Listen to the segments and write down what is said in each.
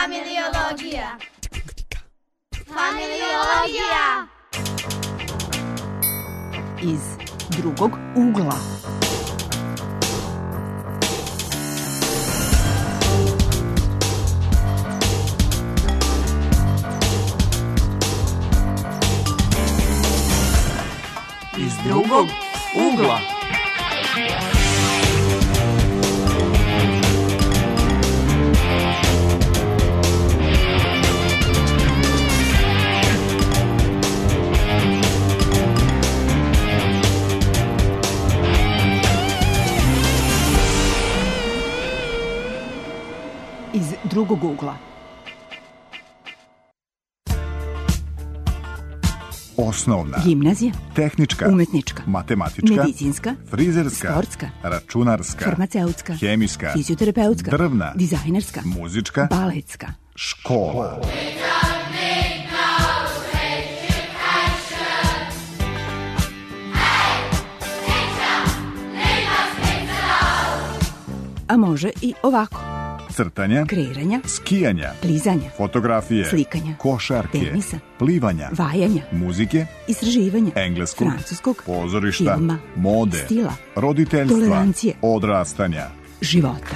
Familiologija. Familiologija. Iz drugog ugla. Iz drugog ugla. Iz drugog ugla. Osnovna, Gimnazija, tehnička, umetnička, matematička, medicinska, frizerska, sportska, računarska, farmaceutska, hemijska, fizioterapeutska, drvna, dizajnerska, muzička, baletska, škola. a može i ovako. Crtanja, Kreiranja, skijanja, klizanja, fotografije, slikanja, košarke, tenisa, plivanja, vajanja, muzike, istraživanja, engleskog, francuskog, pozorišta, filma, mode, stila, roditeljstva, tolerancije, odrastanja. života.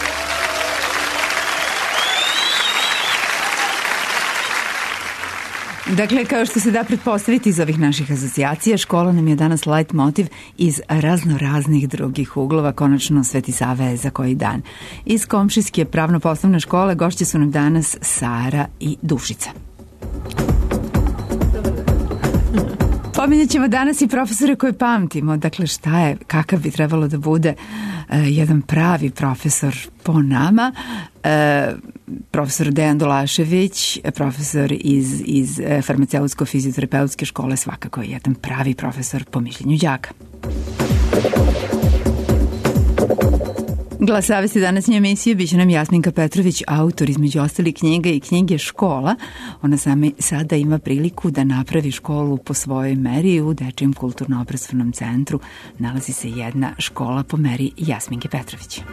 Dakle, kao što se da pretpostaviti iz ovih naših asocijacija, škola nam je danas light motiv iz raznoraznih drugih uglova, konačno Sveti Sava je za koji dan. Iz komšijske pravno-poslovne škole gošće su nam danas Sara i Dušica. Pominjat ćemo danas i profesore koje pamtimo. Dakle, šta je, kakav bi trebalo da bude jedan pravi profesor po nama. Profesor Dejan Dolašević, profesor iz farmaceutsko-fizioterapeutske škole, svakako je jedan pravi profesor po mišljenju đaka. Glas savesti današnje emisije biće nam Jasminka Petrović, autor između ostalih knjiga i knjige Škola. Ona sada ima priliku da napravi školu po svojoj meri. U Dečijem kulturno-obrazovnom centru nalazi se jedna škola po meri Jasminke Petrović.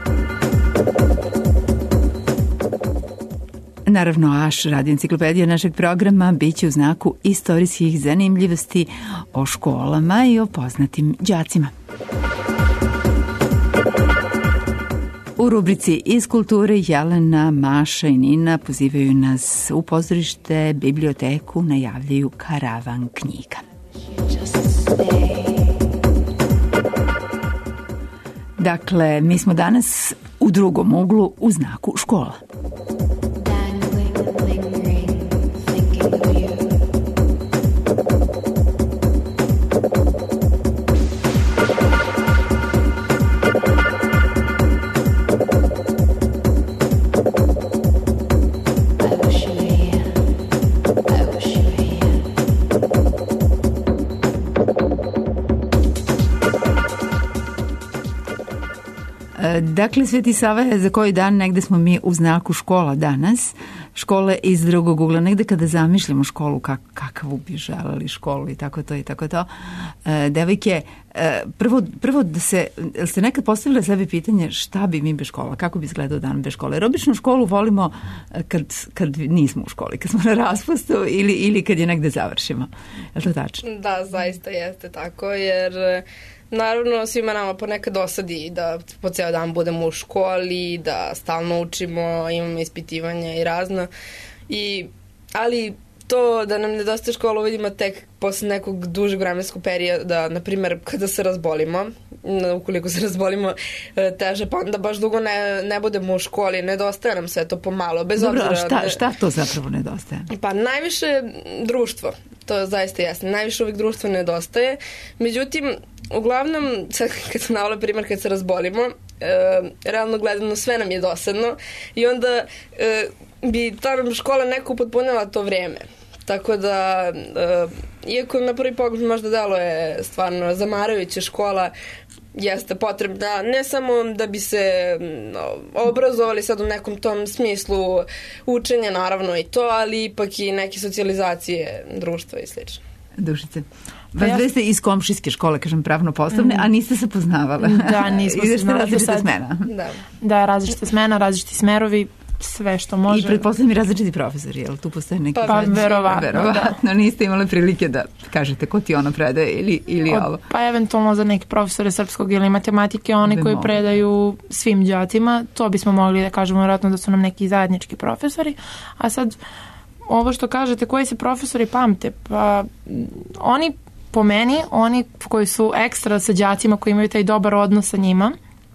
Naravno, Aš, radio enciklopedija našeg programa, bit će u znaku istorijskih zanimljivosti o školama i o poznatim đacima. U rubrici Iz kulture Jelena, Maša i Nina pozivaju nas u pozorište, biblioteku, najavljaju karavan knjiga. Dakle, mi smo danas u drugom uglu u znaku škola. Dakle, Sveti Sava je za koji dan, negde smo mi u znaku škola danas, škole iz drugog ugla, negde kada zamišljamo školu, kakavu bi želeli školu i tako to. Devojke, prvo da ste nekad postavili sebi pitanje šta bi mi bez škola, kako bi izgledao dan bez škole? Jer obično školu volimo kad nismo u školi, kad smo na raspustu ili kad je negde završimo. Je li to tačno? Da, zaista jeste tako, jer naravno svima nama ponekad dosadi da po ceo dan budemo u školi, da stalno učimo, imamo ispitivanja i razno. Ali to da nam nedostaje škola vidimo tek posle nekog dužeg vremenskog perioda, na primjer kada se razbolimo, ukoliko se razbolimo teže, pa onda baš dugo ne budemo u školi, nedostaje nam sve to pomalo. Bez Dobro, obzira, šta to zapravo nedostaje? Pa najviše društvo, to zaista jasno, najviše uvijek društvo nedostaje, međutim, uglavnom, sad kad sam navala primjer kad se razbolimo, realno gledano sve nam je dosadno i onda bi ta škola neko upotpunila to vreme. Tako da, iako na prvi pogled možda delo je stvarno zamarajuća škola, jeste potrebna ne samo da bi se obrazovali sad u nekom tom smislu učenja, naravno i to, ali ipak i neke socijalizacije društva i slično. Dušice. Vas dve ste iz komšijske škole, kažem, pravno-poslovne, a niste se poznavale. Da, nismo se znali do sad. Da. Da, različite smena, različiti smerovi. sve što može. I pretpostavljam i različiti profesori, jel tu postoje neki... Pa verovatno. Verovatno, niste imali prilike da kažete ko ti ono predaje ili ovo. Pa eventualno za neke profesore srpskog ili matematike, oni koji predaju svim đacima, to bismo mogli da kažemo vjerojatno da su nam neki zajednički profesori. A sad, ovo što kažete, koji se profesori pamte, pa oni, po meni, oni koji su ekstra sa đacima, koji imaju taj dobar odnos sa njima,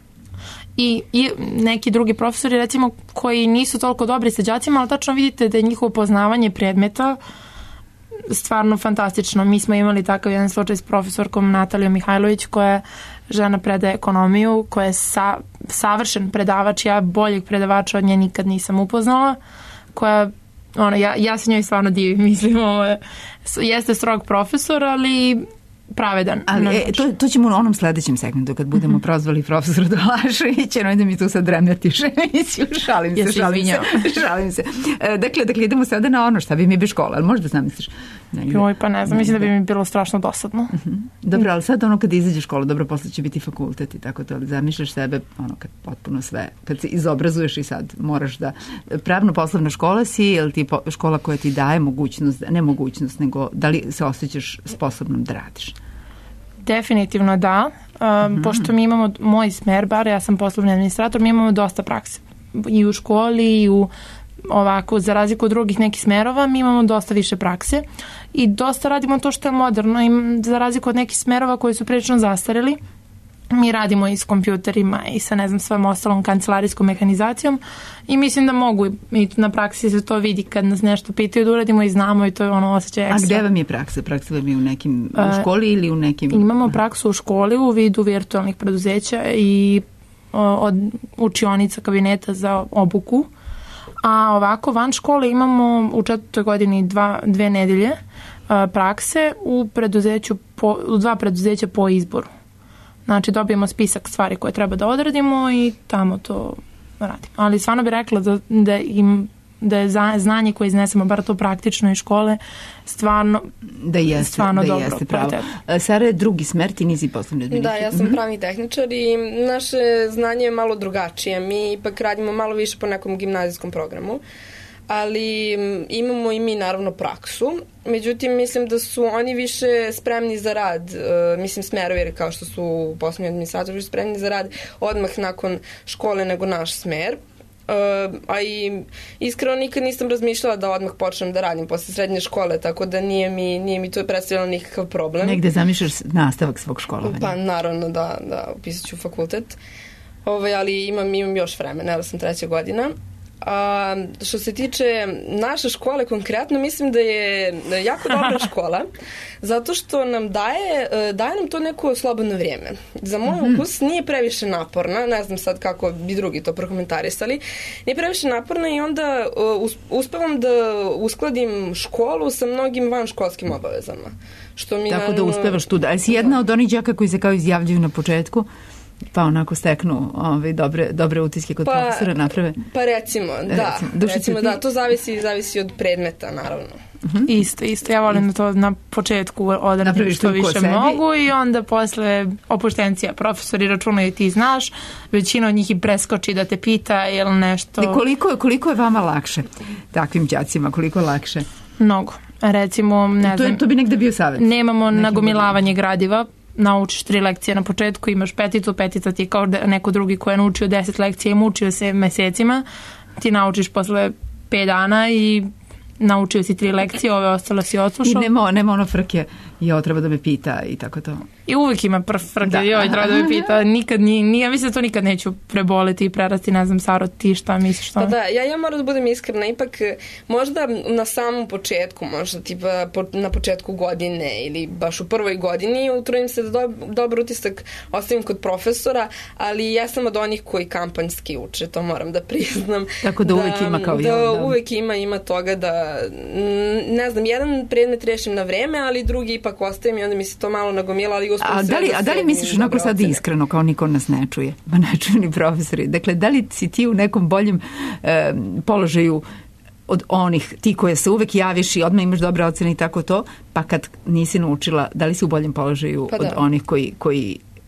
i neki drugi profesori, recimo, koji nisu toliko dobri sa đacima, ali tačno vidite da je njihovo poznavanje predmeta stvarno fantastično. Mi smo imali takav jedan slučaj s profesorkom Natalijom Mihajlović, koja žena predaje ekonomiju, koja je savršen predavač, ja boljeg predavača od nje nikad nisam upoznala, koja, ja se njoj stvarno divim, mislim, jeste strog profesor, ali pravedan. Ali to ćemo u onom sledećem segmentu kad budemo prozvali profesora Dolaševića, no da mi tu sad remetiš emisiju, šalim se. Dakle, idemo sada na ono šta bi mi bi škola, ali možda zamisliš? Pa ne znam, mislim da bi mi bilo strašno dosadno. Dobro, ali sad ono kad izađe škola, dobro, posle će biti fakultet i tako to, ali zamišljaš sebe, kad potpuno sve, kad se izobrazuješ i sad moraš da, pravno-poslovna škola si, ili ti škola koja ti daje mogućnost, ne mogućnost, nego da li se osjećaš sposobnom da radiš? Definitivno da, pošto mi imamo, moj smer, bar ja sam poslovni administrator, mi imamo dosta prakse i u školi i u ovako, za razliku od drugih nekih smerova, mi imamo dosta više prakse i dosta radimo to što je moderno i za razliku od nekih smerova koji su prilično zastareli, mi radimo i s kompjuterima i sa, ne znam, svojom ostalom kancelarijskom mehanizacijom i mislim da mogu i na praksi se to vidi kad nas nešto pitaju da uradimo i znamo i to je ono osjećaj ekstra. A gde vam je praksa? Praksa vam je u školi ili u nekim... Imamo praksu u školi u vidu virtualnih preduzeća i od učionica kabineta za obuku. A ovako, van škole imamo u 4. godini 2 nedelje prakse u dva preduzeća po izboru. Znači, dobijemo spisak stvari koje treba da odradimo i tamo to radimo. Ali stvarno bih rekla da je znanje koje iznesemo, bar to praktično iz škole, stvarno dobro. Jeste pravo. Sara je drugi smer, ti nisi poslovni administrator. Da, ja sam pravni tehničar i naše znanje je malo drugačije. Mi ipak radimo malo više po nekom gimnazijskom programu, ali imamo i mi naravno praksu. Međutim, mislim da su oni više spremni za rad, mislim smerovi kao što su poslovni administratori više spremni za rad odmah nakon škole nego naš smer. A i iskreno nikad nisam razmišljala da odmah počnem da radim posle srednje škole, tako da nije mi to predstavljalo nikakav problem. Negde zamišljaš nastavak svog školovanja? Pa naravno da upisat ću fakultet, ali imam još vremena, evo sam 3. godina. Što se tiče naše škole konkretno, mislim da je jako dobra škola, zato što nam daje nam to neko slobodno vrijeme. Za moj ukus nije previše naporna, ne znam sad kako bi drugi to prokomentarisali, nije previše naporna i onda uspevam da uskladim školu sa mnogim vanškolskim obavezama. Tako da uspevaš tu. Ali si jedna od onih đaka koji se kao izjavljuju na početku, pa onako steknu dobre utiske kod profesora naprave? Pa recimo, da, to zavisi od predmeta, naravno. Isto, ja volim da to na početku odradim što više mogu i onda posle opuštencija profesori računaju ti znaš, većina od njih i preskoči da te pita ili nešto. Koliko je vama lakše takvim đacima, koliko je lakše? Mnogo, recimo, ne znam. To bi negde bio savjet. Nemamo nagomilavanje gradiva, naučiš 3 lekcije na početku, imaš petica ti kao neko drugi ko je naučio 10 lekcija i mučio se mesecima, ti naučiš posle 5 dana i naučio si 3 lekcije, ove ostalo si odslušao. I nema ono frke, ovo treba da me pita i tako to. I uvijek ima frke, treba da me pita. Nikad ja mislim da to nikad neću preboleti i prerasti, ne znam, Saro, ti šta misliš to? Pa da, ja moram da budem iskrena, ipak možda na samom početku, možda tipa na početku godine ili baš u prvoj godini, utrudim se da dobar utisak ostavim kod profesora, ali ja sam od onih koji kampanjski uče, to moram da priznam. Tako da uvijek ima kao uvijek ima toga da, ne znam, jedan predmet rešim na vreme, ali drugi ipak ostavim i onda mi se to malo nagomila, ali A da li misliš onako sad iskreno kao niko nas ne čuje? Pa ne čuju ni profesori. Dakle, da li si ti u nekom boljem položaju od onih, ti koje se uvek javiš i odmah imaš dobre ocene i tako to, pa kad nisi naučila, da li si u boljem položaju od onih koji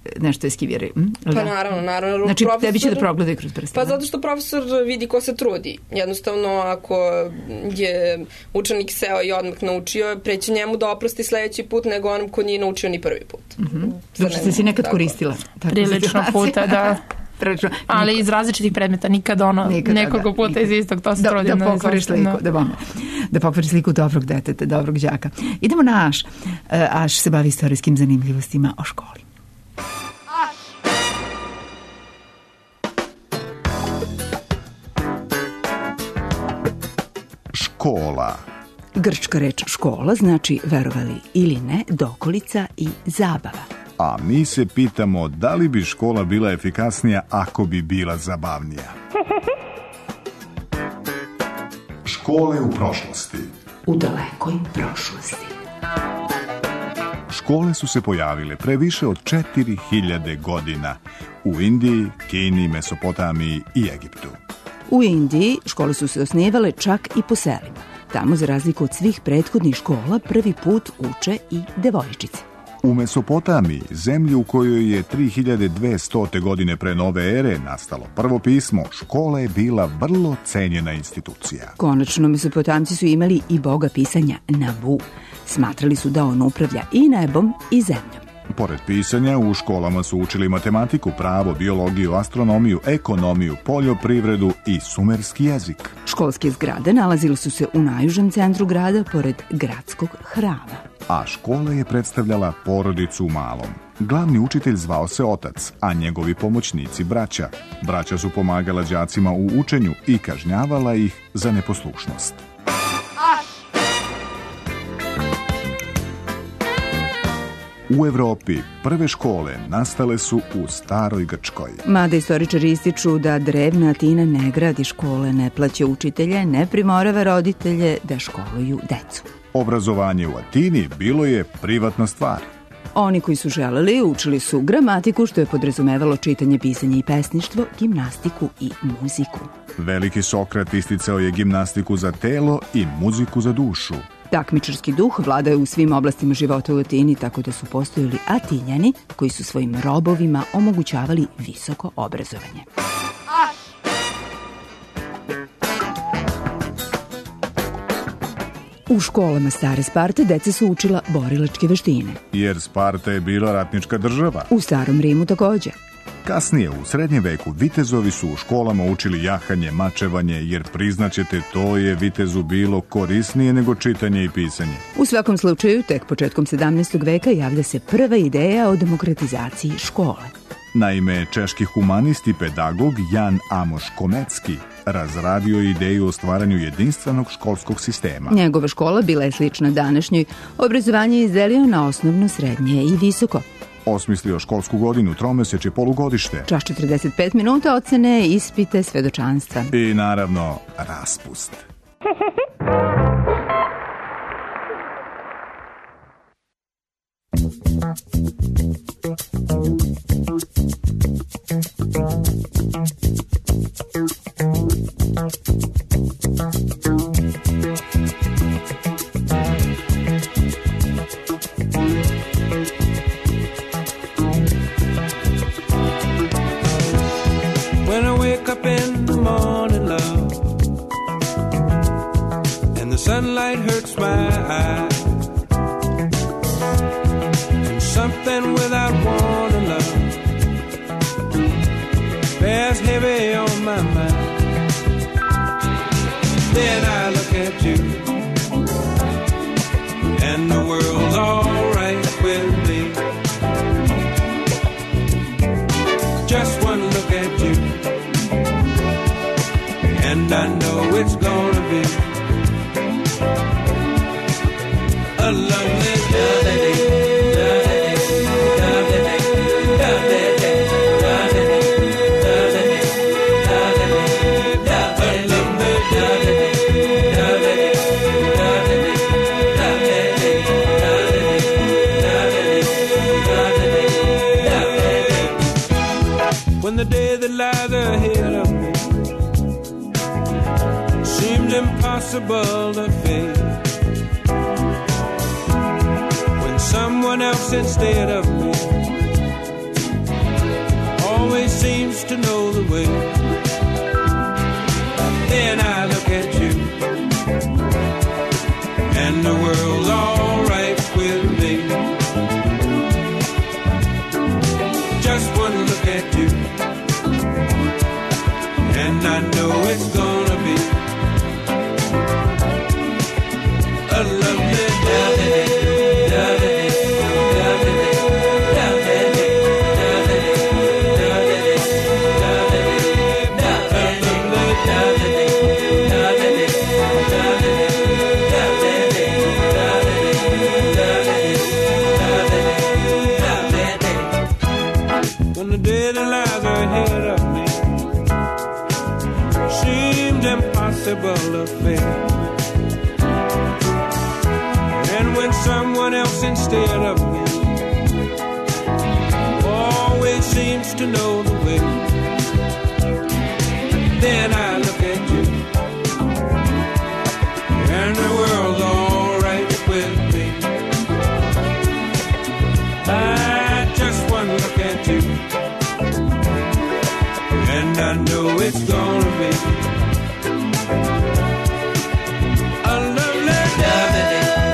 nešto eskivira. Pa naravno. Znači, tebi će da progledaju kroz prste. Pa zato što profesor vidi ko se trudi. Jednostavno, ako je učenik seo i odmah naučio, preće njemu da oprosti sledeći put nego onom ko nije naučio ni prvi put. Zato što si nekad koristila. Prilično puta, da. Ali iz različitih predmeta, nikad nekoliko puta iz istog, to se trudim da pokoriš sliku, da pokoriš sliku dobrog deteta, dobrog đaka. Idemo na Aš. Aš se bavi istorijskim zanimljivostima o školi. Škola. Grčka reč škola znači, verovali ili ne, dokolica i zabava. A mi se pitamo da li bi škola bila efikasnija ako bi bila zabavnija. Škole u prošlosti. U dalekoj prošlosti. Škole su se pojavile pre više od 4000 godina u Indiji, Kini, Mesopotamiji i Egiptu. U Indiji škole su se osnivale čak i po selima. Tamo, za razliku od svih prethodnih škola, prvi put uče i devojčice. U Mesopotamiji, zemlji u kojoj je 3200. godine pre nove ere nastalo prvo pismo, škola je bila vrlo cenjena institucija. Konačno, Mesopotamci su imali i boga pisanja Nabu. Smatrali su da on upravlja i nebom i zemljom. Pored pisanja, u školama su učili matematiku, pravo, biologiju, astronomiju, ekonomiju, poljoprivredu i sumerski jezik. Školske zgrade nalazile su se u najužem centru grada, pored gradskog hrama. A škola je predstavljala porodicu u malom. Glavni učitelj zvao se otac, a njegovi pomoćnici braća. Braća su pomagala đacima u učenju i kažnjavala ih za neposlušnost. U Evropi prve škole nastale su u staroj Grčkoj. Mada istoričari ističu da drevna Atina ne gradi škole, ne plaća učitelje, ne primorava roditelje da školuju decu. Obrazovanje u Atini bilo je privatna stvar. Oni koji su želeli učili su gramatiku, što je podrazumevalo čitanje, pisanje i pesništvo, gimnastiku i muziku. Veliki Sokrat isticao je gimnastiku za telo i muziku za dušu. Takmičarski duh vladao u svim oblastima života u Atini, tako da su postojali Atinjani koji su svojim robovima omogućavali visoko obrazovanje. U školama stare Sparte deca su učila borilačke veštine. Jer Sparta je bila ratnička država. U starom Rimu takođe. Kasnije, u srednjem veku, vitezovi su u školama učili jahanje, mačevanje, jer priznaćete, to je vitezu bilo korisnije nego čitanje i pisanje. U svakom slučaju, tek početkom 17. veka javlja se prva ideja o demokratizaciji škole. Naime, češki humanist i pedagog Jan Amos Komecki razradio ideju o stvaranju jedinstvenog školskog sistema. Njegova škola bila je slična današnjoj. Obrazovanje je izdelio na osnovno, srednje i visoko. Osmislio školsku godinu, tromesečje, polugodište. Čas 45 minuta, ocene, ispite, svedočanstva. I naravno, raspust. When I wake up in the morning, love, and the sunlight hurts my eyes, and something without warning, love, bears heavy on my mind. Then I look at you, and the world's all right with me. Just one look at you, and I know it's gonna be a lovely day. When the day that lies ahead of me seems impossible to face, when someone else instead of me seems to know the way. Then I look at you, and the world's all right with me. Just one look at you, and I know it's gonna be a lovely day. When the day that lies ahead of me seems impossible to face, and when someone else instead of me always seems to know the way, then I look at you, and the world's all right with me. I just one look at you, and I know it's gonna be a lovely day.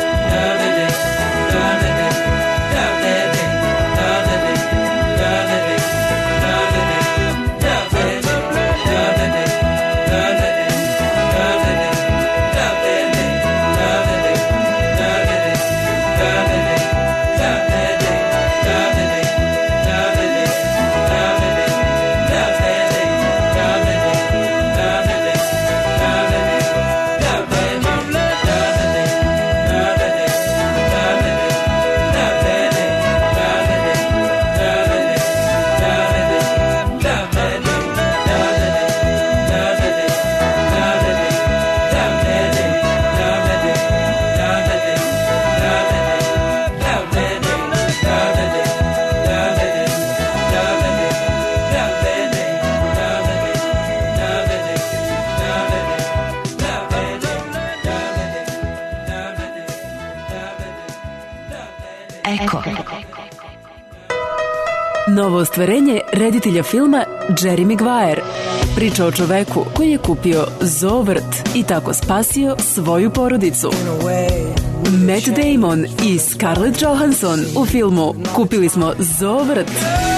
Novo ostvarenje reditelja filma Jerry Maguire. Priča o čoveku koji je kupio zoovrt i tako spasio svoju porodicu. Matt Damon i Scarlett Johansson u filmu Kupili smo zoovrt.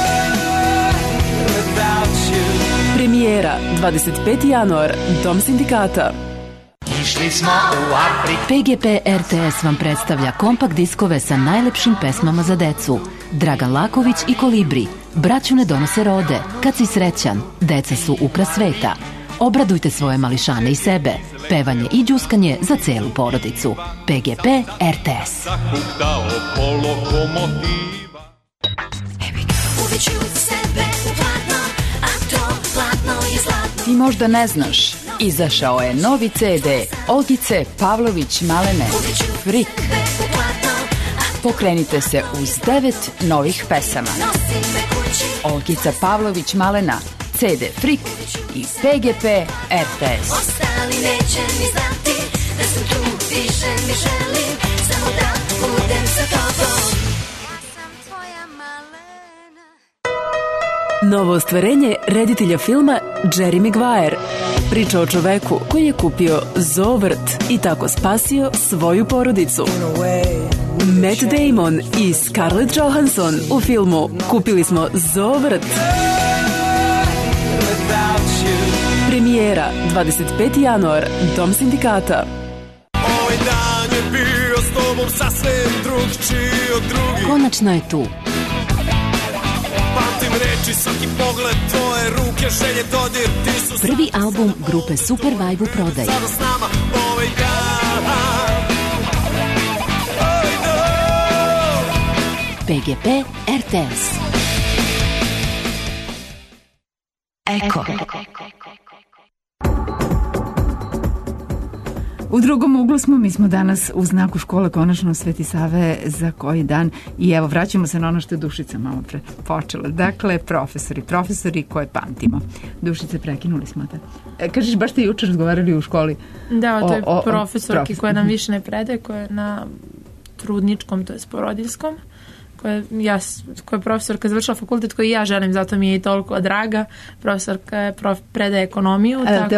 Premijera 25. januar, Dom sindikata. Išli smo u Afriku. PGP RTS vam predstavlja kompakt diskove sa najlepšim pesmama za decu. Dragan Laković i Kolibri. Braću ne donose rode. Kad si srećan. Deca su ukras sveta. Obradujte svoje mališane i sebe. Pevanje i đuskanje za celu porodicu. PGP RTS. Ti možda ne znaš, izašao je novi CD Olgice Pavlović Malene Frik. Pokrenite se uz 9 novih pesama. Olgica Pavlović Malena, CD Frik i PGP RTS. Ostali neće mi znati da sam tu, više mi želim samo da budem sa tobom. Ja sam tvoja malena. Novo ostvarenje reditelja filma Jerry Maguire. Priča o čoveku koji je kupio zoovrt i tako spasio svoju porodicu. Matt Damon i Scarlett Johansson u filmu Kupili smo zoovrt. Premijera 25. januar, Dom sindikata. Ovaj dan je bio s tobom sasvim drugčiji od drugih. Konačno je tu. Pamtim reči, svaki pogled, tvoje ruke, želje, dodir, ti su Prvi album grupe Super Vibe u prodaji. sada s nama ovaj dan. Ovaj dan. PGP RTS. Eko. U drugom uglu smo, mi smo danas u znaku škole konačno Sveti Save za koji dan i evo vraćamo se na ono što je Dušica malo pre počela. Dakle, profesori koje pamtimo. Dušice, prekinuli smo te. Kažeš, baš ste jučer razgovarali u školi. Da, o toj profesorki koja nam više ne predaje, koja je na trudničkom, to je porodiljskom, koja je profesorka završila fakultet koji ja želim, zato mi je i toliko draga. Profesorka predaje ekonomiju.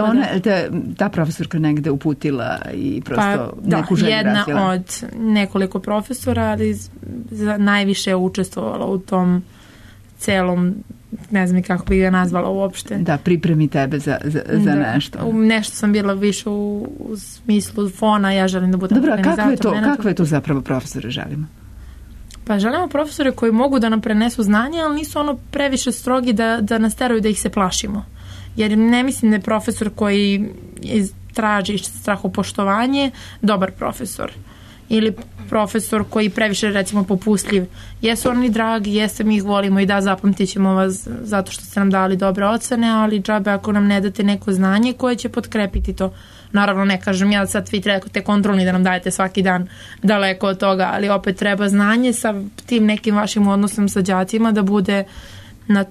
Ta profesorka negde uputila i prosto neku želju jedna razvila? Od nekoliko profesora, ali najviše je učestvovala u tom celom, ne znam kako bih ga nazvala uopšte. Da, pripremi tebe za nešto. Nešto sam bila više u smislu fona, ja želim da budem organizator. Dobro, a kakve to zapravo profesore želimo? Pa želimo profesore koji mogu da nam prenesu znanje, ali nisu ono previše strogi da nas teraju da ih se plašimo. Jer ne mislim da je profesor koji traži strahopoštovanje dobar profesor. Ili profesor koji previše, recimo, popustljiv. Jesu oni dragi, jeste, mi ih volimo i da, zapamtit ćemo vas zato što ste nam dali dobre ocene, ali džabe ako nam ne date neko znanje koje će potkrepiti to. Naravno, ne kažem ja sad vi trebate kontrolni da nam dajete svaki dan, daleko od toga, ali opet treba znanje sa tim nekim vašim odnosom sa đacima da bude na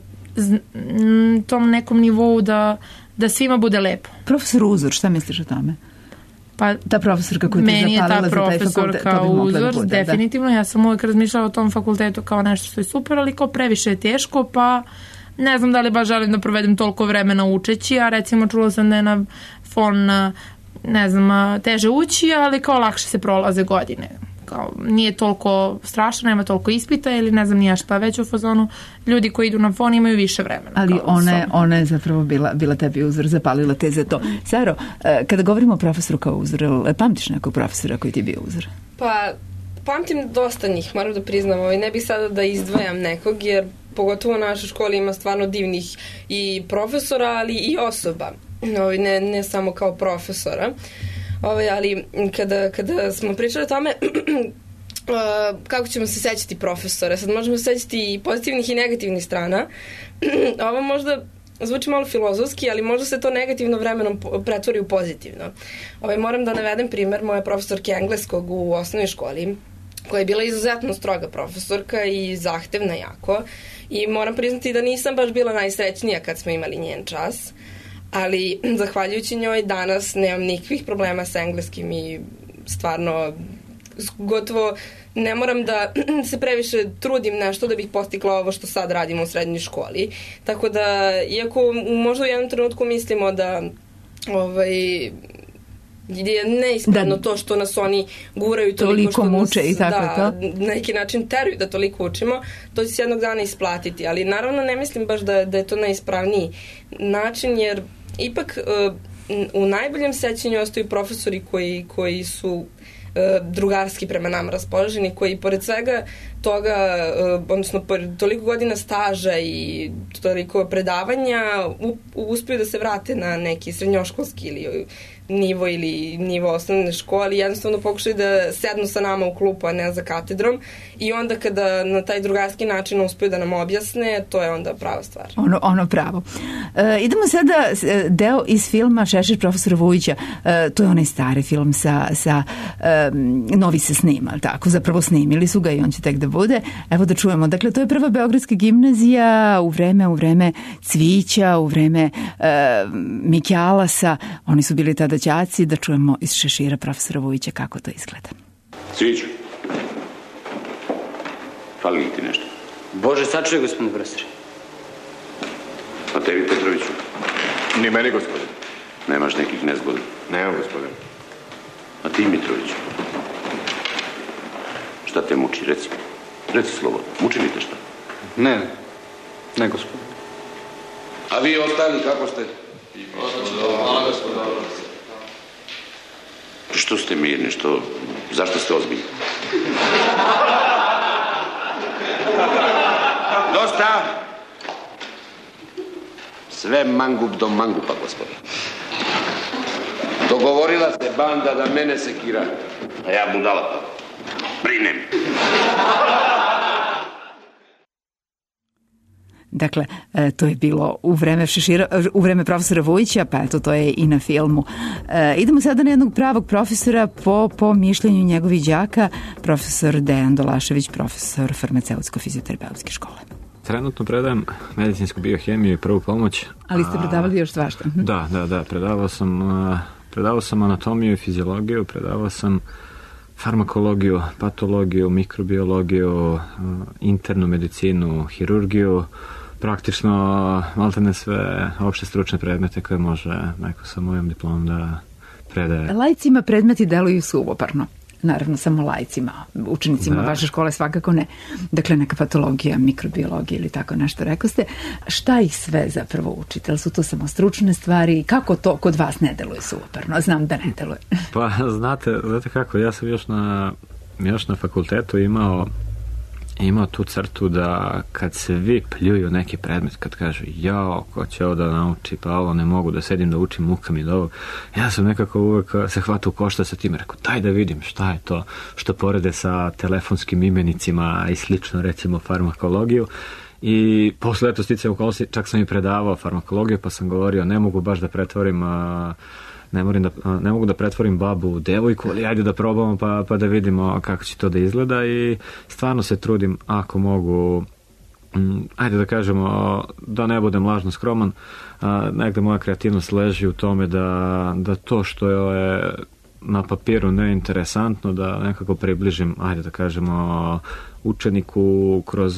tom nekom nivou da svima bude lepo. Profesor Uzor, šta misliš o tome? Pa, ta profesorka koja te zapalila za taj fakultet, to bi mogla da bude. Definitivno, ja sam uvijek razmišljala o tom fakultetu kao nešto što je super, ali kao previše je teško, pa ne znam da li baš želim da provedem toliko vremena učeći, a recimo čula sam da je na fon, ne znam, teže ući, ali kao lakše se prolaze godine. Kao, nije toliko strašno, nema toliko ispita ili ne znam nija šta, već u fazonu ljudi koji idu na fon imaju više vremena. Ali ona je zapravo bila tebi uzor, zapalila te za to. Saro, kada govorimo o profesoru kao uzor, pamtiš nekog profesora koji ti je bio uzor? Pa, pamtim dosta njih, moram da priznam. Ne bih sada da izdvajam nekog, jer pogotovo u našoj školi ima stvarno divnih i profesora, ali i osoba. Ne samo kao profesora. Ali kada smo pričali o tome kako ćemo se sećati profesora, sad možemo se sećati i pozitivnih i negativnih strana. Ovo možda zvuči malo filozofski, ali možda se to negativno vremenom pretvori u pozitivno. Moram da navedem primer moje profesorke engleskog u osnovnoj školi, koja je bila izuzetno stroga profesorka i zahtevna jako. I moram priznati da nisam baš bila najsrećnija kad smo imali njen čas. Ali, zahvaljujući njoj, danas nemam nikakvih problema sa engleskim i stvarno gotovo ne moram da se previše trudim nešto da bih postigla ovo što sad radimo u srednjoj školi. Tako da, iako možda u jednom trenutku mislimo da je neispravno to što nas oni guraju toliko što muče i tako na neki način teruju da toliko učimo, to će se jednog dana isplatiti. Ali naravno ne mislim baš da je to najispravniji način, jer ipak u najboljem sećanju ostaju profesori koji su drugarski prema nama raspoloženi, koji pored svega toga, odnosno pored toliko godina staža i toliko predavanja uspiju da se vrate na neki srednjoškolski ili nivo osnovne škole, jednostavno pokušaju da sednu sa nama u klupu, a ne za katedrom, i onda kada na taj drugarski način uspiju da nam objasne, to je onda prava stvar. Ono pravo. Idemo sada deo iz filma Šešir profesora Vujića. To je onaj stari film sa novi se snima, tako, zapravo snimili su ga i on će tek da bude. Evo da čujemo. Dakle, to je prva Beogradska gimnazija u vreme Cvića, u vreme Mikjalasa. Oni su bili tada đaci. Da čujemo iz Šešira profesora Vujića kako to izgleda. Cviću, fali li ti nešto? Bože, sačuje, gospodine profesore. A tebi, Petroviću? Ni meni, gospodine. Nemaš nekih nezgoda? Nemam, gospodine. A ti, Mitroviću? Šta te muči, reci? Reci slobodno, muči li te šta? Ne, gospodine. A vi ostali, kako ste? Hvala, gospodine. Što ste mirni, zašto ste ozbiljni? Dosta! Sve mangup do mangupa, gospodine. Dogovorila se banda da mene sekira, a ja budala. Brinem. Dakle, to je bilo u vreme profesora Vujića, pa eto, to je i na filmu. Idemo sada na jednog pravog profesora po mišljenju njegovih đaka, profesor Dejan Dolašević, profesor farmaceutsko-fizioterapeutske škole. Trenutno predajem medicinsku biohemiju i prvu pomoć. Ali ste predavali još svašta? Da, predavao sam anatomiju i fiziologiju, predavao sam farmakologiju, patologiju, mikrobiologiju, internu medicinu, hirurgiju, praktično maltene sve opšte stručne predmete koje može neko sa mojom diplomom da predaje. Lajcima predmeti deluju suvoparno. Naravno, samo lajcima, učenicima vaše škole svakako ne. Dakle, neka patologija, mikrobiologija ili tako nešto, rekao ste. Šta ih sve zapravo učite? Ali su to samo stručne stvari? Kako to kod vas ne deluje suvoparno? Znam da ne deluje. Pa, znate kako, ja sam još na fakultetu imao tu crtu da kad se vi pljuju neki predmet, kad kažu jao, ko će ovo da nauči, pa ovo ne mogu da sedim da učim, muka mi do ovog, ja sam nekako uvek se hvatao u koštac sa tim, rekao daj da vidim šta je to što porede sa telefonskim imenicima i slično, recimo farmakologiju. I posle eto sticaja okolnosti čak sam i predavao farmakologiju, pa sam govorio ne mogu baš da pretvorim ne mogu da pretvorim babu u devojku, ali ajde da probamo pa da vidimo kako će to da izgleda i stvarno se trudim ako mogu, ajde da kažemo, da ne budem lažno skroman, negde moja kreativnost leži u tome da to što je na papiru neinteresantno da nekako približim, ajde da kažemo, učeniku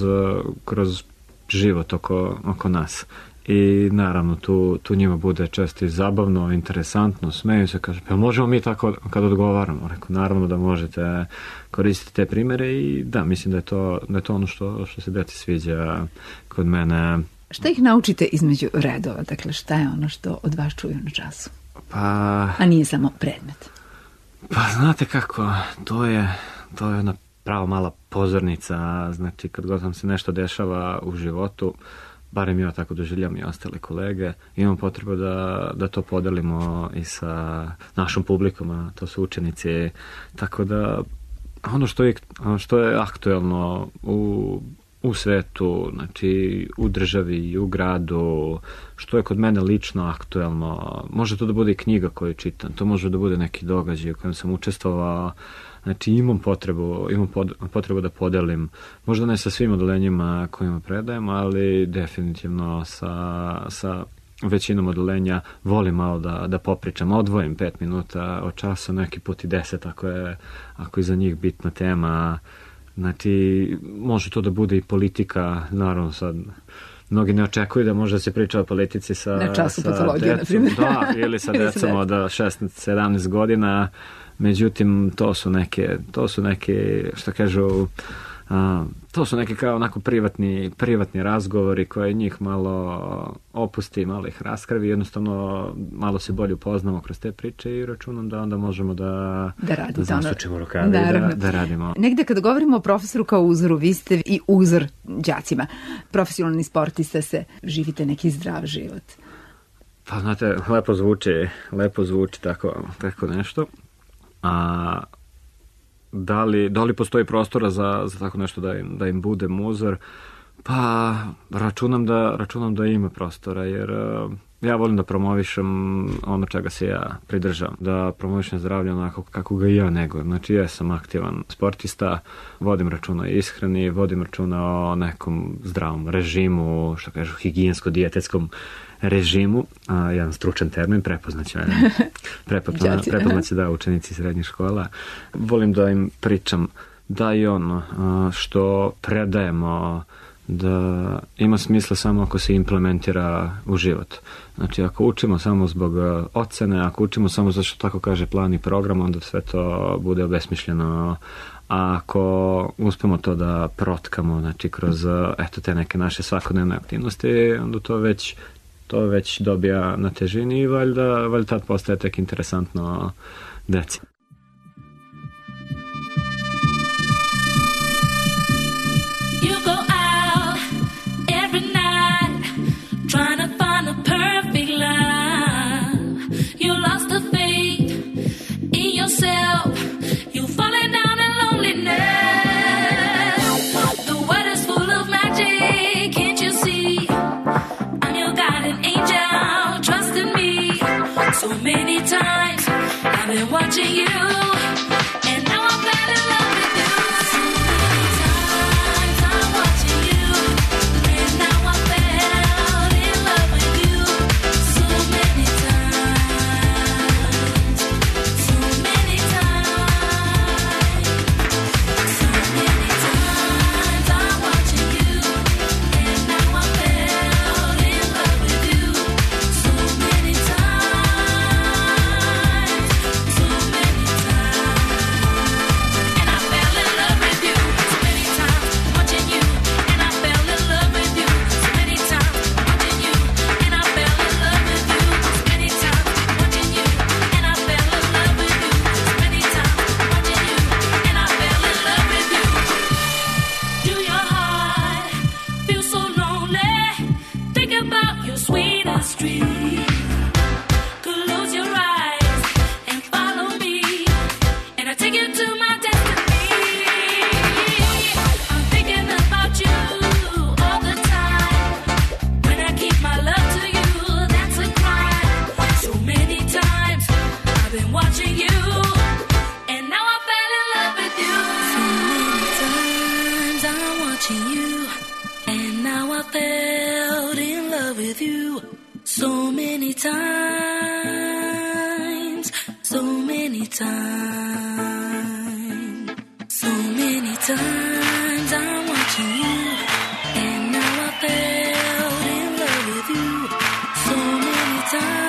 kroz život oko nas. I naravno tu njima bude često i zabavno, interesantno, smeju se, kaže, pa možemo mi tako kad odgovaramo? Rekao, naravno da možete koristiti te primere i da, mislim da je to ono što se deci sviđa kod mene. Šta ih naučite između redova? Dakle, šta je ono što od vas čuju na času? A nije samo predmet. Pa znate kako, to je jedna pravo mala pozornica, znači kad god vam se nešto dešava u životu, barem ja tako doživljam i ostale kolege, imam potrebu da to podelimo i sa našom publikom, a to su učenici, tako da ono što je aktuelno u svetu, znači u državi i u gradu, što je kod mene lično aktuelno, može to da bude i knjiga koju čitam, to može da bude neki događaj u kojem sam učestvovao. Znači imam potrebu da podelim, možda ne sa svim odelenjima kojima predajem, ali definitivno sa većinom odelenja volim malo da popričam, odvojim 5 minuta od časa, neki put i 10 ako je za njih bitna tema. Znači može to da bude i politika, naravno sad mnogi ne očekuju da može da se priča o politici sa času patologije, na primjer. Da, ili sa decom od 16-17 godina. Međutim, to su neke, što kažu, to su neki kao onako privatni razgovori koje njih malo opusti, malo ih raskrvi, jednostavno malo se bolje upoznamo kroz te priče i računam da onda možemo da zasučimo rukave i da radimo. Negde kada govorimo o profesoru kao uzoru, vi ste i uzor đacima. Profesionalni sportista se, živite neki zdrav život. Pa znate, lepo zvuči tako nešto. A da li postoji prostora za tako nešto da im bude uzor? Pa računam da ima prostora, jer ja volim da promovišem ono čega se ja pridržavam, da promovišem zdravlje onako kako ga ja negujem. Znači ja sam aktivan sportista, vodim računa o ishrani, vodim računa o nekom zdravom režimu, što kažu higijensko-dijetetskom režimu, jedan stručan termin, prepoznaće da učenici srednjih škola. Volim da im pričam da i ono što predajemo da ima smisla samo ako se implementira u život. Znači ako učimo samo zbog ocene, ako učimo samo zato što tako kaže plan i program, onda sve to bude obesmišljeno. A ako uspemo to da protkamo, znači kroz te neke naše svakodnevne aktivnosti, onda to već dobija na težini i valjda tad postaje tek interesantno deci. So many times I've been watching you, and now I'm glad in love with you. So many times I'm watching you, and now I fell in love with you. So many times, so many times. times, so many times, so many times I'm watching you, and now I fell in love with you. So many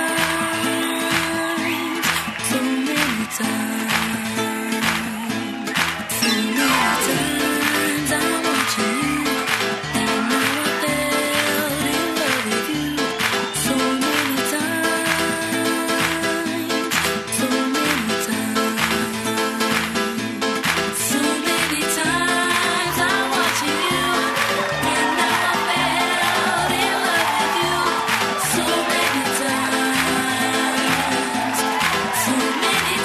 times, so many times, so many times I'm watching you, and now I fell in love with you. So many times, so many times, so many times I'm watching you, and now I fell in love with you. So many times, so many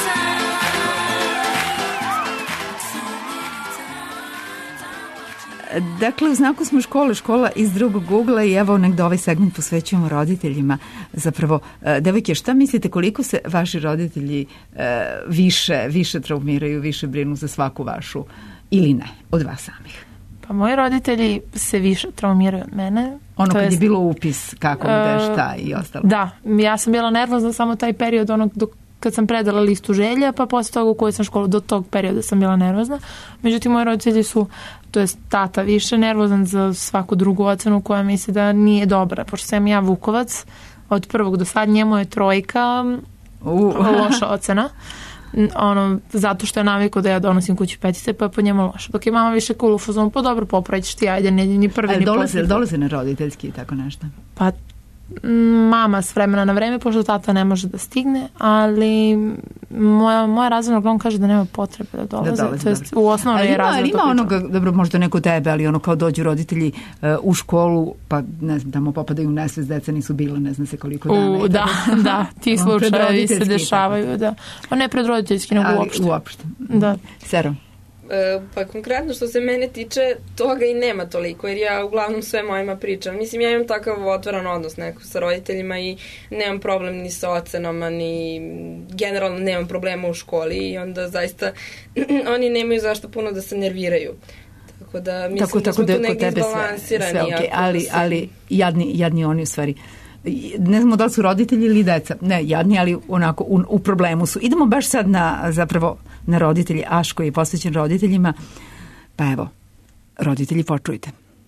times. Dakle, u znaku smo škola iz drugog ugla i evo negde ovaj segment posvećujemo roditeljima. Zapravo, devojke, šta mislite koliko se vaši roditelji više traumiraju, više brinu za svaku vašu ili ne, od vas samih? Pa moji roditelji se više traumiraju od mene. Ono kad je bilo upis, kako bude, šta i ostalo. Da, ja sam bila nervozna samo taj period kad sam predala listu želja, pa posle toga u kojoj sam školu, do tog perioda sam bila nervozna. Međutim, moji roditelji su, to jest tata više nervozan za svaku drugu ocenu koja misli da nije dobra. Pošto sam ja Vukovac, od prvog do sad njemu je 3, loša ocena. Zato što je navikao da ja donosim kući 5, pa je po njemu loše. Dok je mama više cool u fazonu, pa dobro, popravićeš ti, ajde, ni prvi, ni posljednji. Dolaze na roditeljski i tako nešto? Pa mama s vremena na vreme, pošto tata ne može da stigne, ali moja razredna on kaže da nema potrebe da dolaze. To jest, u osnovnoj je razredna. Ali ima onoga, dobro, možda neko tebe, ali ono kao dođu roditelji u školu, pa ne znam, tamo popadaju u nesvest, deca nisu bila, ne znam se koliko dana. Da, ti slučajevi se dešavaju, da. Pa ne predroditeljski, nego uopšte. Uopšte. Da. Sero? Pa konkretno što se mene tiče, toga i nema toliko, jer ja uglavnom sve mojima pričam. Mislim, ja imam takav otvoran odnos neko sa roditeljima i nemam problem ni sa ocenama, ni generalno nemam problema u školi i onda zaista oni nemaju zašto puno da se nerviraju. Tako da mislim da smo tu negdje izbalansirani. Sve okay. Ali jadni oni u stvari. Ne znamo da li su roditelji ili deca. Ne, jadni, ali onako u problemu su. Idemo baš sad na roditelji. Aš koji je posvećen roditeljima. Pa evo, roditelji, počujte.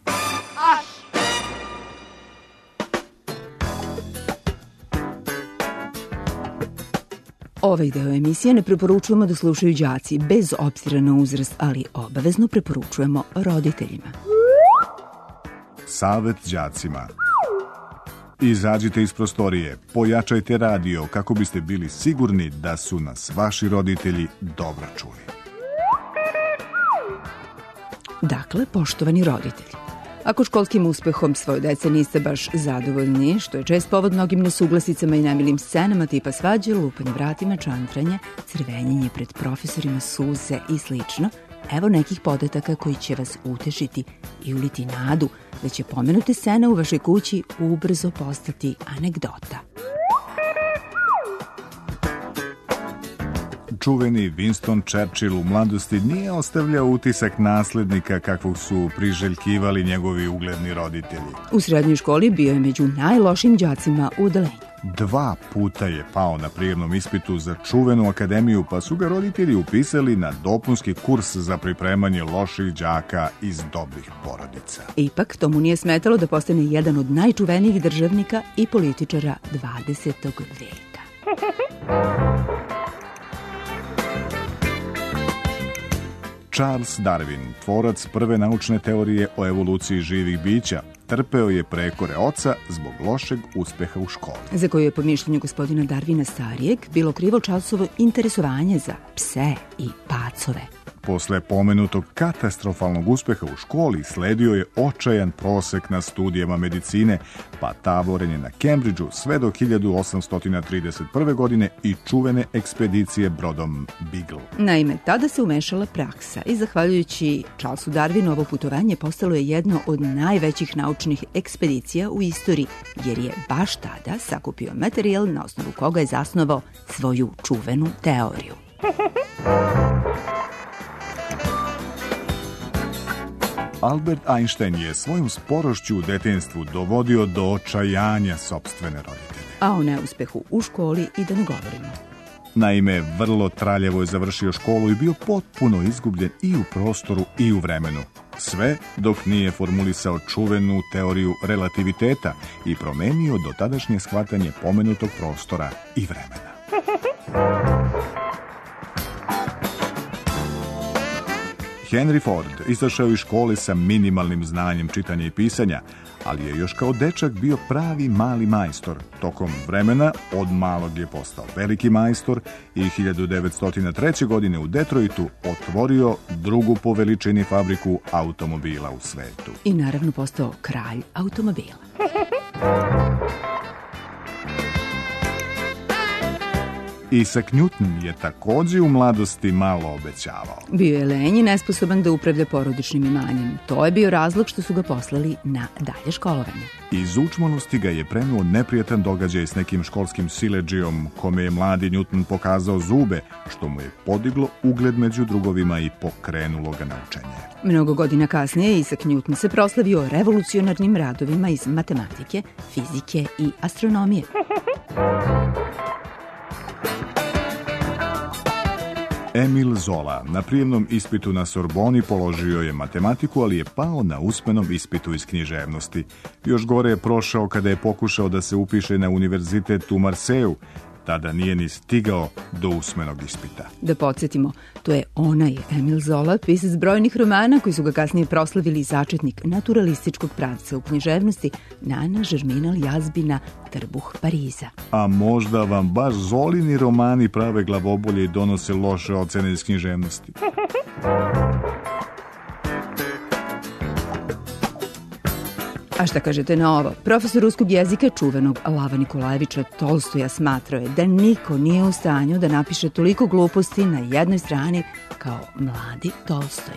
Ovaj deo emisije ne preporučujemo da slušaju đaci bez obzira na uzrast, ali obavezno preporučujemo roditeljima. Savet đacima. Izađite iz prostorije, pojačajte radio kako biste bili sigurni da su nas vaši roditelji dobro čuli. Dakle, poštovani roditelji, ako školskim uspehom svoje dece niste baš zadovoljni, što je čest povod mnogim nesuglasicama i nemilim scenama tipa svađe, lupanje vratima, čantranje, crvenjenje pred profesorima, suze i slično, evo nekih podataka koji će vas utešiti i uliti nadu da će pomenute scene u vašoj kući ubrzo postati anegdota. Čuveni Winston Churchill u mladosti nije ostavljao utisak naslednika kakvog su priželjkivali njegovi ugledni roditelji. U srednjoj školi bio je među najlošim đacima u odeljenju. 2 puta je pao na prijemnom ispitu za čuvenu akademiju, pa su ga roditelji upisali na dopunski kurs za pripremanje loših đaka iz dobrih porodica. Ipak, to mu nije smetalo da postane jedan od najčuvenijih državnika i političara 20. veka. Charles Darwin, tvorac prve naučne teorije o evoluciji živih bića, trpeo je prekore oca zbog lošeg uspeha u školi. Za koju je po mišljenju gospodina Darwina starijeg bilo krivo časovo interesovanje za pse i pacove. Posle pomenutog katastrofalnog uspeha u školi sledio je očajan prosek na studijama medicine, pa tavorenje na Cambridgeu sve do 1831. godine i čuvene ekspedicije brodom Beagle. Naime, tada se umešala praksa i zahvaljujući Charlesu Darwinu ovo putovanje postalo je jedno od najvećih naučnih ekspedicija u istoriji, jer je baš tada sakupio materijal na osnovu koga je zasnovao svoju čuvenu teoriju. Albert Einstein je svojom sporošću u detinjstvu dovodio do očajanja sopstvene roditelje. a o neuspehu u školi i da ne govorimo. Naime, vrlo traljevo je završio školu i bio potpuno izgubljen i u prostoru i u vremenu. Sve dok nije formulisao čuvenu teoriju relativiteta i promenio dotadašnje shvatanje pomenutog prostora i vremena. Henry Ford izašao iz škole sa minimalnim znanjem čitanja i pisanja, ali je još kao dečak bio pravi mali majstor. Tokom vremena od malog je postao veliki majstor i 1903. godine u Detroitu otvorio drugu po veličini fabriku automobila u svetu. I naravno postao kralj automobila. Isaac Newton je također u mladosti malo obećavao. Bio je lenj i nesposoban da upravlja porodičnim imanjem. To je bio razlog što su ga poslali na dalje školovanje. Iz učmonosti ga je prenuo neprijatan događaj s nekim školskim siledžijom, kome je mladi Newton pokazao zube, što mu je podiglo ugled među drugovima i pokrenulo ga na učenje. Mnogo godina kasnije Isaac Newton se proslavio revolucionarnim radovima iz matematike, fizike i astronomije. Emil Zola na prijemnom ispitu na Sorboni položio je matematiku, ali je pao na usmenom ispitu iz književnosti. Još gore je prošao kada je pokušao da se upiše na univerzitet u Marseju. Tada nije ni stigao do usmenog ispita. Da podsjetimo, to je onaj Emil Zola, pisac brojnih romana koji su ga kasnije proslavili začetnik naturalističkog pravca u književnosti, Nana Žerminal Jazbina, Trbuh Pariza. A možda vam baš Zolini romani prave glavobolje i donose loše ocene iz književnosti. A šta kažete na ovo? Profesor ruskog jezika čuvenog Lava Nikolajevića Tolstoja smatrao je da niko nije u stanju da napiše toliko gluposti na jednoj strani kao mladi Tolstoj.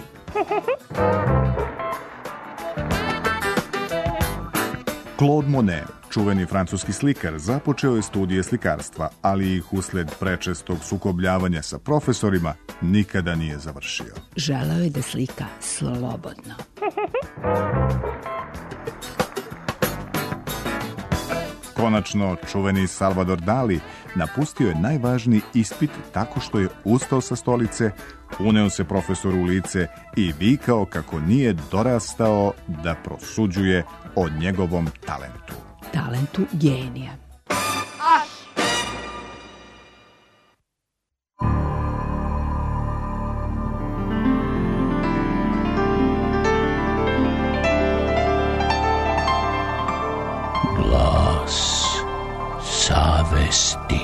Claude Monet, čuveni francuski slikar, započeo je studije slikarstva, ali ih usled prečestog sukobljavanja sa profesorima nikada nije završio. Želeo je da slika slobodno. Konačno, čuveni Salvador Dali napustio je najvažniji ispit tako što je ustao sa stolice, uneo se profesoru u lice i vikao kako nije dorastao da prosuđuje o njegovom talentu. Talentu genija. Savesti.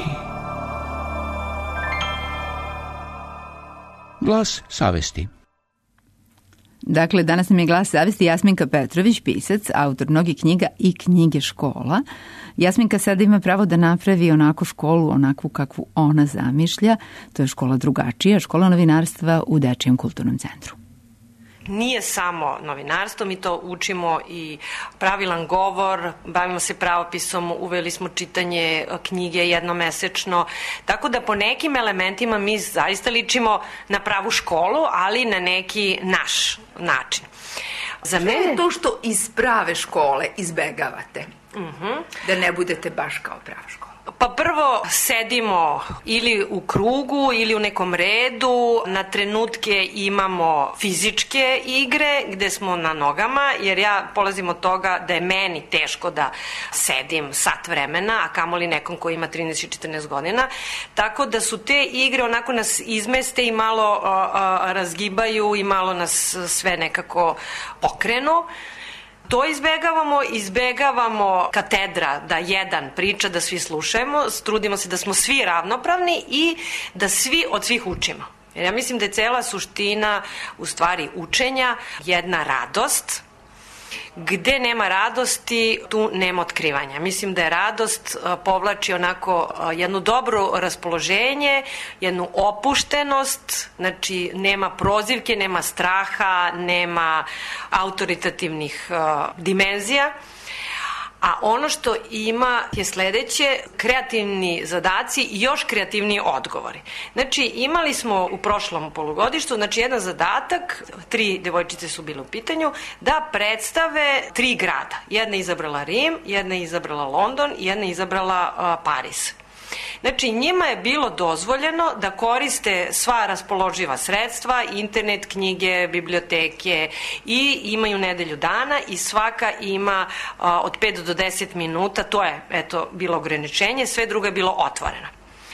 Glas savesti. Dakle, danas nam je Glas savesti Jasminka Petrović, pisac, autor mnogih knjiga i knjige škola. Jasminka sada ima pravo da napravi onako školu, onakvu kakvu ona zamišlja. To je škola drugačija, škola novinarstva u Dečijem kulturnom centru. Nije samo novinarstvo, mi to učimo i pravilan govor, bavimo se pravopisom, uveli smo čitanje knjige jednomesečno, tako da po nekim elementima mi zaista ličimo na pravu školu, ali na neki naš način. Za mene to što iz prave škole izbegavate, da ne budete baš kao prava škola. Pa prvo sedimo ili u krugu ili u nekom redu, na trenutke imamo fizičke igre gde smo na nogama, jer ja polazim od toga da je meni teško da sedim sat vremena, a kamoli nekom ko ima 13-14 godina, tako da su te igre onako nas izmeste i malo razgibaju i malo nas sve nekako pokrenu. To izbegavamo katedra, da jedan priča, da svi slušamo, trudimo se da smo svi ravnopravni i da svi od svih učimo. Jer ja mislim da je cela suština u stvari učenja jedna radost. Gde nema radosti, tu nema otkrivanja. Mislim da je radost povlači onako jedno dobro raspoloženje, jednu opuštenost, znači nema prozivke, nema straha, nema autoritativnih dimenzija. A ono što ima je sledeće, kreativni zadaci i još kreativniji odgovori. Znači, imali smo u prošlom polugodištu, znači jedan zadatak, 3 devojčice su bile u pitanju, da predstave 3 grada. Jedna je izabrala Rim, jedna je izabrala London i jedna je izabrala Pariz. Znači, njima je bilo dozvoljeno da koriste sva raspoloživa sredstva, internet, knjige, biblioteke i imaju nedelju dana i svaka ima od 5 do 10 minuta, to je bilo ograničenje, sve drugo je bilo otvoreno.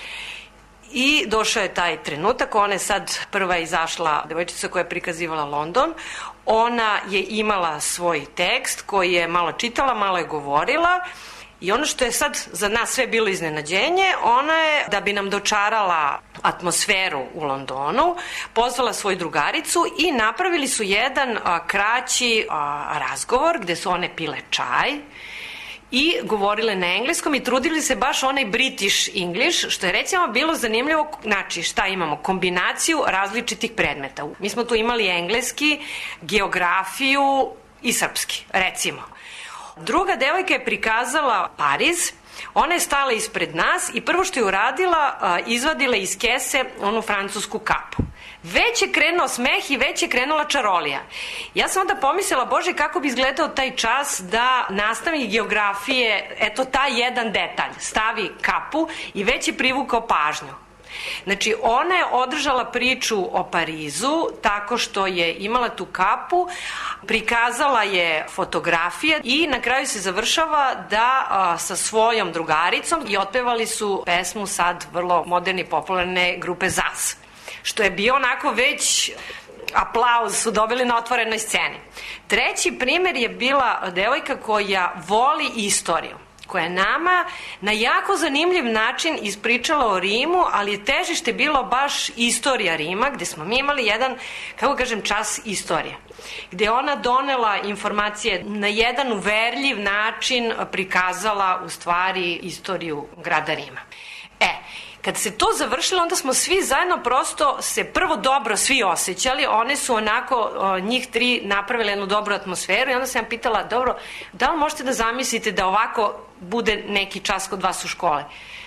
I došao je taj trenutak, ona je sad prva izašla, devojčica koja je prikazivala London, ona je imala svoj tekst koji je malo čitala, malo je govorila. I ono što je sad za nas sve bilo iznenađenje, ona je, da bi nam dočarala atmosferu u Londonu, pozvala svoju drugaricu i napravili su jedan kraći razgovor gde su one pile čaj i govorile na engleskom i trudili se baš onaj British English, što je recimo bilo zanimljivo. Znači, šta imamo? Kombinaciju različitih predmeta. Mi smo tu imali engleski, geografiju i srpski, recimo. Druga devojka je prikazala Pariz, ona je stala ispred nas i prvo što je uradila, izvadila iz kese onu francusku kapu. Već je krenuo smeh i već je krenula čarolija. Ja sam onda pomislila, Bože, kako bi izgledao taj čas da nastavnik geografije, eto taj jedan detalj, stavi kapu i već je privukao pažnju. Znači, ona je održala priču o Parizu tako što je imala tu kapu, prikazala je fotografije i na kraju se završava da sa svojom drugaricom i otpevali su pesmu sad vrlo moderne i popularne grupe ZAS, što je bio onako već aplauz su dobili na otvorenoj sceni. Treći primer je bila devojka koja voli istoriju, koja je nama na jako zanimljiv način ispričala o Rimu, ali je težište bilo baš istorija Rima, gde smo mi imali jedan, kako kažem, čas istorije, gde je ona donela informacije na jedan uverljiv način, prikazala u stvari istoriju grada Rima. Kad se to završilo, onda smo svi zajedno prosto se prvo dobro svi osjećali, one su onako, njih 3 napravile jednu dobru atmosferu i onda sam pitala, dobro, da li možete da zamislite da ovako bude neki čas kod vas u škole?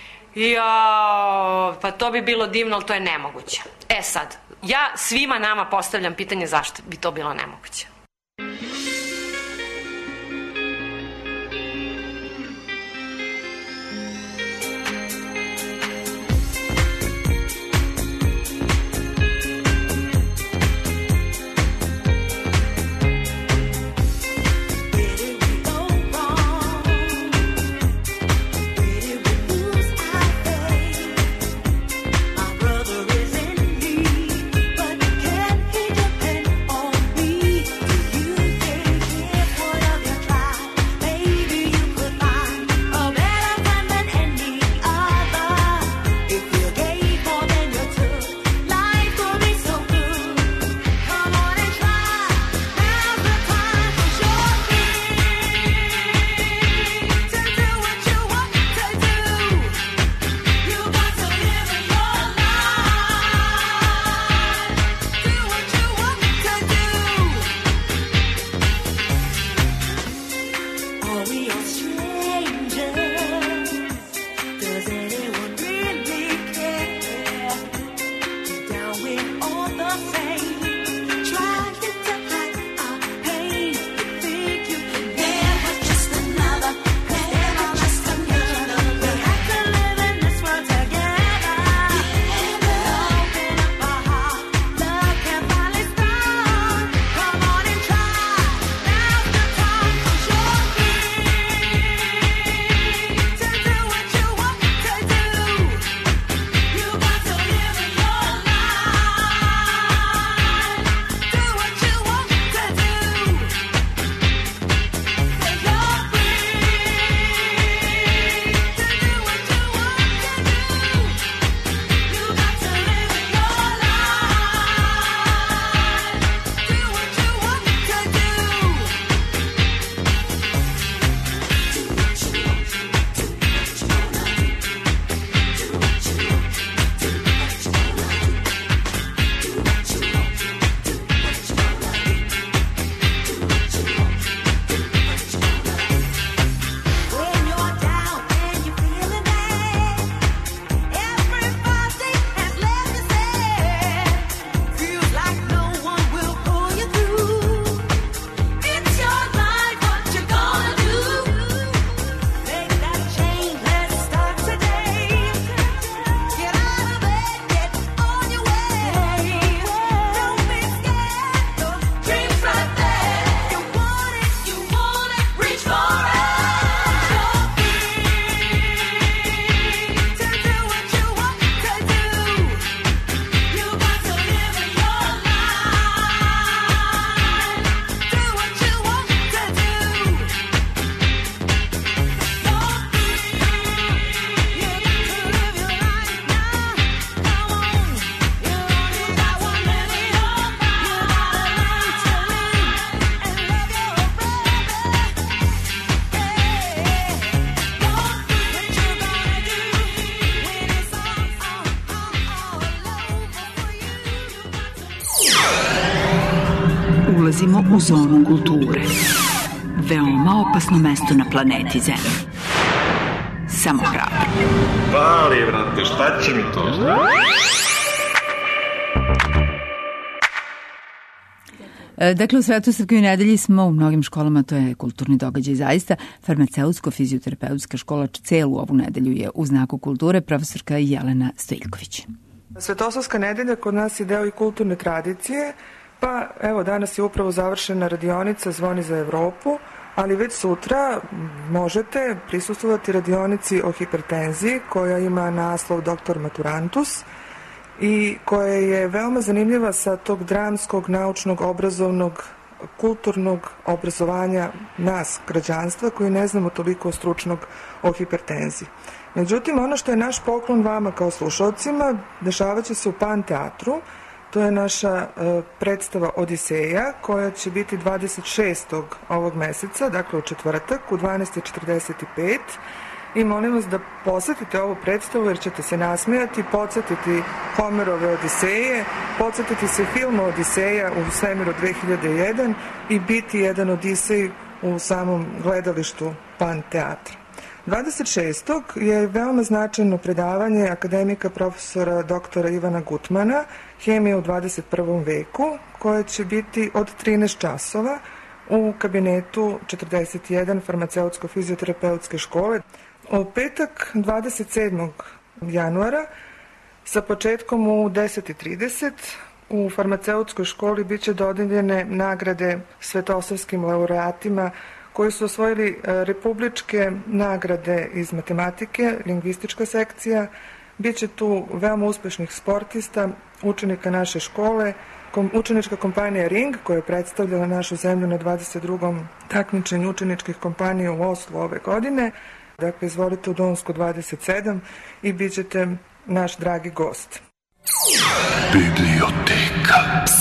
Pa to bi bilo divno, ali to je nemoguće. Sad, ja svima nama postavljam pitanje zašto bi to bilo nemoguće. Brother is in need, but can he depend on me? ulazimo u zonu kulture. Veoma opasno mesto na planeti Zemlji. Samo hrabro. Pali, brate, šta će mi to? Dakle, u Svetosavskoj nedelji smo u mnogim školama, to je kulturni događaj zaista, farmaceutsko-fizioterapeutska škola celu ovu nedelju je u znaku kulture, profesorka Jelena Stojiljković. Svetosavska nedelja kod nas je deo i kulturne tradicije, pa evo danas je upravo završena radionica Zvoni za Evropu, ali već sutra možete prisustvovati radionici o hipertenziji koja ima naslov Doktor Maturantus i koja je veoma zanimljiva sa tog dramskog, naučnog, obrazovnog, kulturnog obrazovanja nas, građanstva, koji ne znamo toliko stručnog o hipertenziji. Međutim, ono što je naš poklon vama kao slušalcima, dešavat će se u Pan teatru. To je naša predstava Odiseja, koja će biti 26. ovog meseca, dakle u četvrtak, u 12:45. I molim vas da posetite ovu predstavu jer ćete se nasmijati, podsjetiti Homerove Odiseje, podsjetiti se filma Odiseja u svemiru 2001 i biti jedan Odisej u samom gledalištu Pan teatra. 26. je veoma značajno predavanje akademika profesora doktora Ivana Gutmana, Hemija u 21. veku, koje će biti od 13 časova u kabinetu 41 farmaceutsko-fizioterapeutske škole. U petak 27. januara sa početkom u 10:30 u farmaceutskoj školi biće dodeljene nagrade svetosavskim laureatima koji su osvojili republičke nagrade iz matematike, lingvistička sekcija. Biće tu veoma uspešnih sportista, učenika naše škole, učenička kompanija Ring koja je predstavljala našu zemlju na 22. takmičenju učeničkih kompanija u Oslu ove godine. Dakle, izvolite u Donsku 27 i bit ćete naš dragi gost. Biblioteka.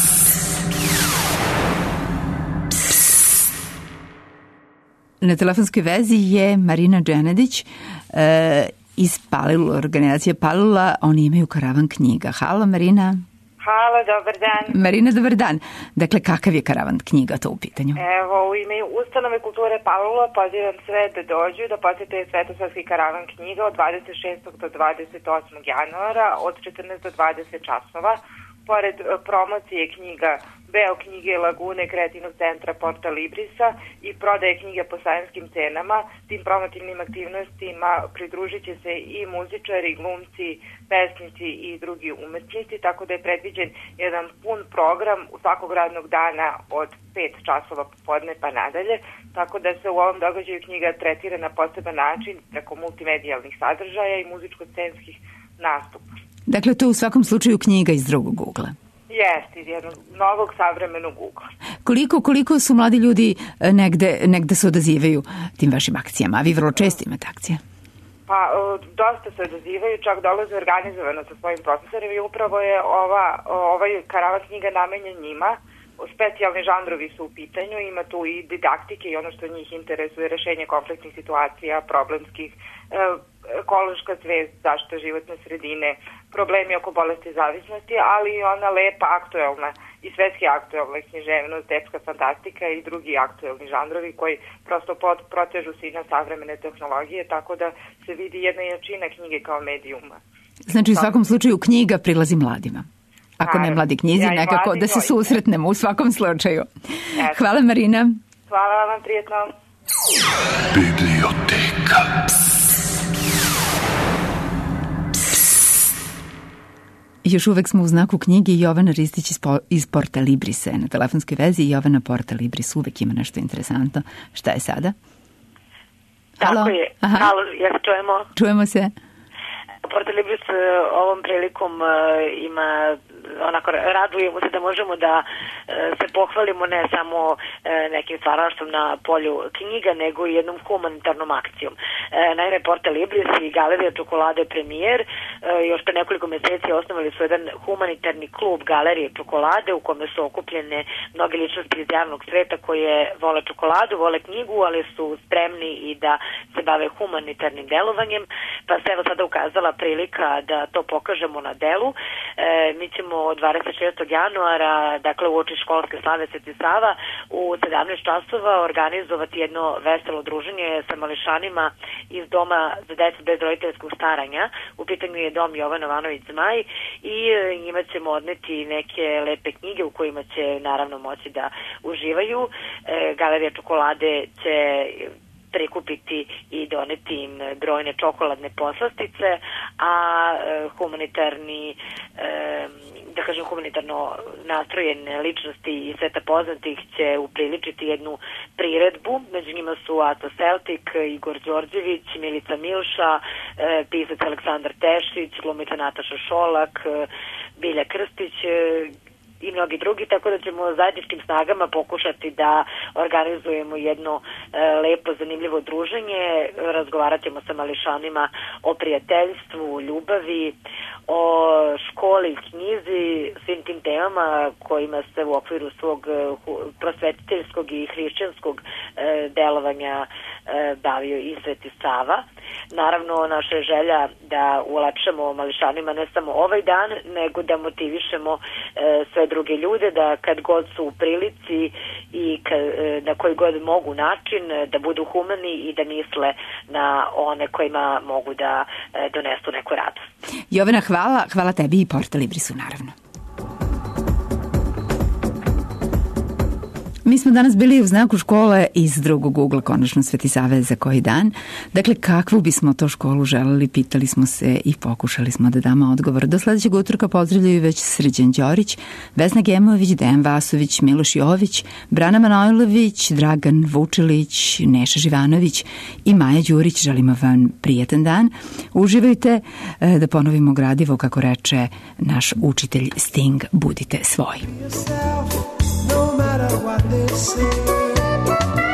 Na telefonskoj vezi je Marina Dženedić iz Palilula, organizacije Palilula. Oni imaju karavan knjiga. Halo, Marina. Halo, dobar dan. Marina, dobar dan. Dakle, kakav je karavan knjiga to u pitanju? Evo, u ime Ustanove kulture Palilula pozivam sve da dođu da posete Svetosavski karavan knjiga od 26. do 28. januara od 14 do 20 časova. Pored promocije knjiga Beo knjige Lagune Kreativnog centra Porta Librisa i prodaje knjige po sajenskim cenama, tim promotivnim aktivnostima pridružit će se i muzičari, glumci, pesnici i drugi umetnici, tako da je predviđen jedan pun program u svakog radnog dana od 5 časova popodne pa nadalje, tako da se u ovom događaju knjiga tretira na poseban način preko multimedijalnih sadržaja i muzičko-scenskih nastupa. Dakle, to je u svakom slučaju knjiga iz drugog ugla. Jeste, iz jednog novog savremenog ugla. Koliko su mladi ljudi negde se odazivaju tim vašim akcijama? A vi vrlo često imate akcije. Pa, dosta se odazivaju, čak dolaze organizovano sa svojim profesorima i upravo je ovaj karavan knjiga namenjen njima. Specijalni žanrovi su u pitanju, ima tu i didaktike i ono što njih interesuje, rešenje kompleksnih situacija, problemskih, ekološka svest, zaštita životne sredine, problemi oko bolesti i zavisnosti, ali i ona lepa, aktuelna i svetski aktuelna književnost, epska fantastika i drugi aktuelni žanrovi koji prosto protežu se i na savremene tehnologije, tako da se vidi jedna jačina knjige kao medijuma. Znači u svakom slučaju knjiga prilazi mladima. Ako ne mladi knjizi, nekako da se susretnemo u svakom slučaju. Hvala, Marina. Hvala vam, prijetno. Biblioteka. Još uvek smo u znaku knjige. Jovana Ristić iz Porta Librisa na telefonskoj vezi. Jovana, Porta Libris uvek ima nešto interesantno. Šta je sada? Tako je. Halo, ja se čujemo. Čujemo se. Porta Libris ovom prilikom ima onako radujemo se da možemo da se pohvalimo ne samo nekim stvaralaštvom na polju knjiga, nego i jednom humanitarnom akcijom. Naime, Porta Libris i Galerija Čokolade Premijer još pre nekoliko meseci osnovali su jedan humanitarni klub Galerije Čokolade u kome su okupljene mnoge ličnosti iz javnog sveta koje vole čokoladu, vole knjigu, ali su spremni i da se bave humanitarnim delovanjem. Pa se evo sada ukazala prilika da to pokažemo na delu. Mi ćemo od 26. januara, dakle uoči školske slave Sveti Sava, u 17 časova organizovati jedno veselo druženje sa mališanima iz Doma za decu bez roditeljskog staranja. U pitanju je dom Jovan Jovanović Zmaj i njima ćemo odneti neke lepe knjige u kojima će naravno moći da uživaju. Galerija čokolade će prikupiti i doneti im brojne čokoladne poslastice, a humanitarni, da kažem humanitarno nastrojene ličnosti i sveta poznatih će upriličiti jednu priredbu. Među njima su Ato Celtik, Igor Đorđević, Milica Milša, pisac Aleksandar Tešić, glumica Nataša Šolak, Bilja Krstić i mnogi drugi, tako da ćemo zajedničkim snagama pokušati da organizujemo jedno lepo, zanimljivo druženje. Razgovarat ćemo sa mališanima o prijateljstvu, ljubavi, o školi, knjizi, svim tim temama kojima se u okviru svog prosvetiteljskog i hrišćanskog delovanja bavio i Sveti Sava. Naravno, naša je želja da ulepšamo mališanima ne samo ovaj dan, nego da motivišemo sve druge ljude da kad god su u prilici i na koji god mogu način da budu humani i da misle na one kojima mogu da donesu neku radost. Jovana, hvala tebi i Porta Librisu, naravno. Mi smo danas bili u znaku škole iz drugog ugla, konačno Sveti Save za koji dan. Dakle, kakvu bismo to školu želeli, pitali smo se i pokušali smo da damo odgovor. Do sledećeg utorka pozdravljaju već Srđan Đorić, Vesna Gemović, Dejan Vasović, Miloš Jović, Brana Manojlović, Dragan Vučilić, Neša Živanović i Maja Đurić. Želimo vam prijetan dan. Uživajte, da ponovimo gradivo kako reče naš učitelj Sting, budite svoji. No matter what they say.